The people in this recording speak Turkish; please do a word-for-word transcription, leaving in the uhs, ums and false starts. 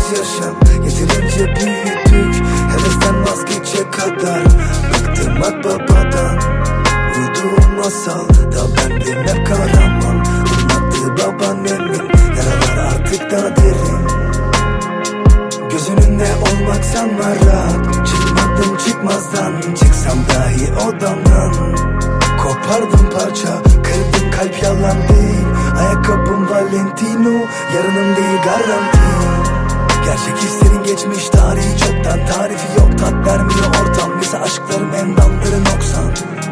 yaşam yeterince büyüdük, hevesten vazgeçecek kadar. Bıktım akbabadan, uyuduğum masal da bendim hep kahraman. Anlattığı babaannemin yaralar artık daha derin. Göz önünde olmak sanma rahat, çıkmadım çıkmazdan, çıksam dahi odamdan. Kopardım parça, kırdım kalp, yalan değil. Ayakkabım Valentino, yarınım değil garanti. Gerçek hislerin geçmiş tarihi çoktan, tarifi yok, tat vermiyor ortam. Bize aşklarım endamları noksan.